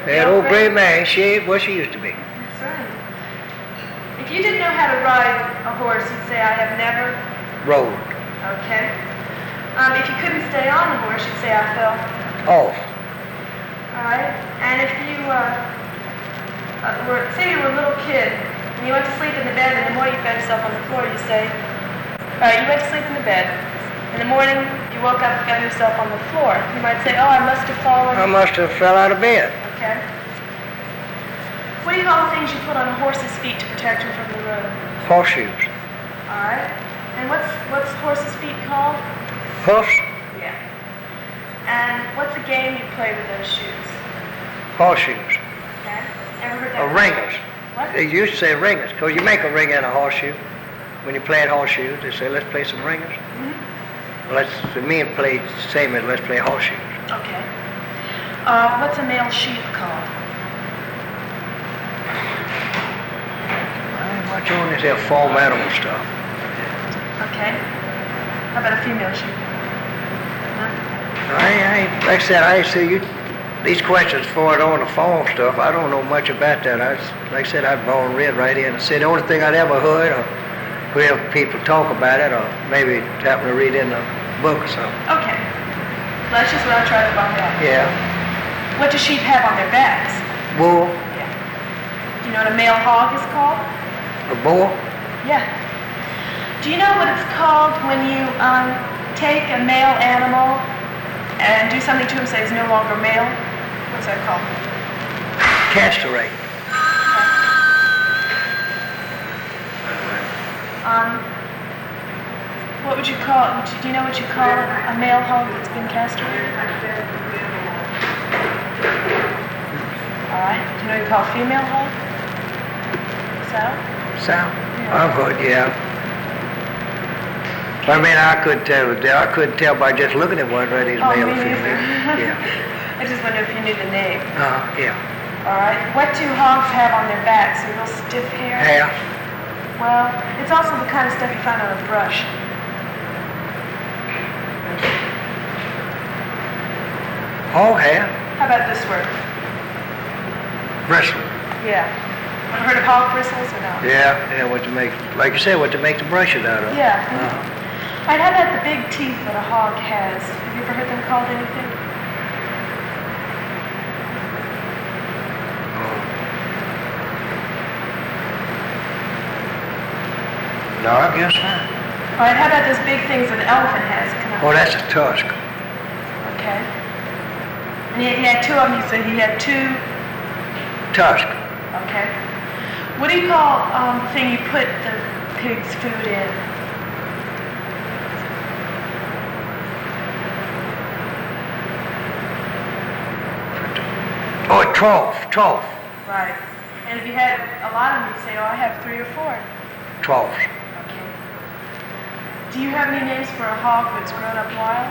That old gray mare, she ain't what she used to be. That's right. If you didn't know how to ride a horse, you'd say, I have never. Rode. Okay. If you couldn't stay on the horse, you'd say, I fell. Off. All right. And if you say you were a little kid and you went to sleep in the bed, and the morning you found yourself on the floor, you say, all right, you went to sleep in the bed. In the morning, you woke up and found yourself on the floor. You might say, oh, I must have fallen. I must have fell out of bed. Okay. What do you call the things you put on a horse's feet to protect him from the road? Horseshoes. All right. And what's horse's feet called? Hoofs. Yeah. And what's the game you play with those shoes? Horseshoes. Okay. Ever heard that? Ringers. What? They used to say ringers, because you make a ring out of horseshoe. When you're playing horseshoes, they say, let's play some ringers. Mm-hmm. Well, the men play the same as let's play horseshoes. Okay. What's a male sheep called? I ain't much on this here farm animal stuff. Okay. How about a female sheep? No? Like I said, I see you. These questions for it on the farm stuff, I don't know much about that. Like I said, I was born and reared right in the city. The only thing I'd ever heard or hear people talk about it, or maybe happen to read in a book or something. Okay. That's just what I tried to find out. Yeah. What do sheep have on their backs? Bull. Yeah. Do you know what a male hog is called? A bull. Yeah. Do you know what it's called when you take a male animal and do something to him so he's no longer male? What's that called? Castrate. What would you call it? Do you know what you call a male hog that's been castrated? All right. Do you know what you call a female hog? So? Sow? Yeah. I've heard, yeah. I mean, I couldn't tell by just looking at one whether he's male or me female. neither. Yeah. I just wonder if you knew the name. Yeah. All right. What do hogs have on their backs? A real stiff hair? Hair. Well, it's also the kind of stuff you find on a brush. Hog hair. How about this word? Bristle. Yeah. Ever heard of hog bristles or no? Yeah, what to make, like you said, what to make the brushes out of. Yeah. All right, how about the big teeth that a hog has? Have you ever heard them called anything? No, I guess not. All right, how about those big things that an elephant has? Oh, that's a tusk. Okay. And he had two of them, you said he had two? Tusk. Okay. What do you call the thing you put the pig's food in? Oh, a trough. Right. And if you had a lot of them, you'd say, oh, I have 3 or 4. Troughs. Okay. Do you have any names for a hog that's grown up wild?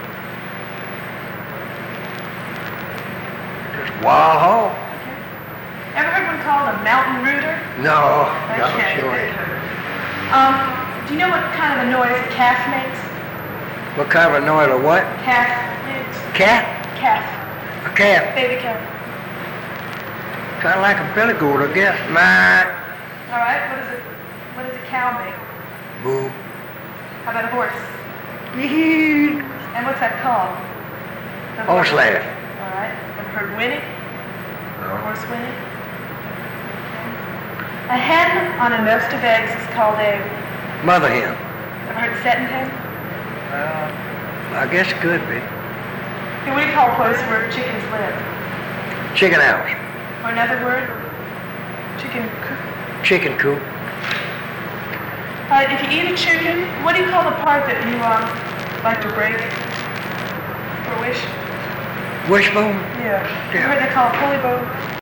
Just wild hog. Okay. Ever heard one called a mountain rooter? No, Okay. sure. Do you know what kind of a noise a calf makes? What kind of a noise or what? Calf makes. Cat? Calf. A calf. Baby calf. Kind of like a billy goat, I guess. My. All right. What does a cow make? Boo. How about a horse? Yee-hee. And what's that called? The Horse laugh. All right. Ever heard whinny? No. Horse whinny? A hen on a nest of eggs is called a... Mother hen. Ever heard setting hen? I guess it could be. Hey, what do you call a place where chickens live? Chicken house. Or another word? Chicken coop. Chicken coop. If you eat a chicken, what do you call the part that you like to break? Or wish? Wishbone? Yeah. You heard they call it pulley bone?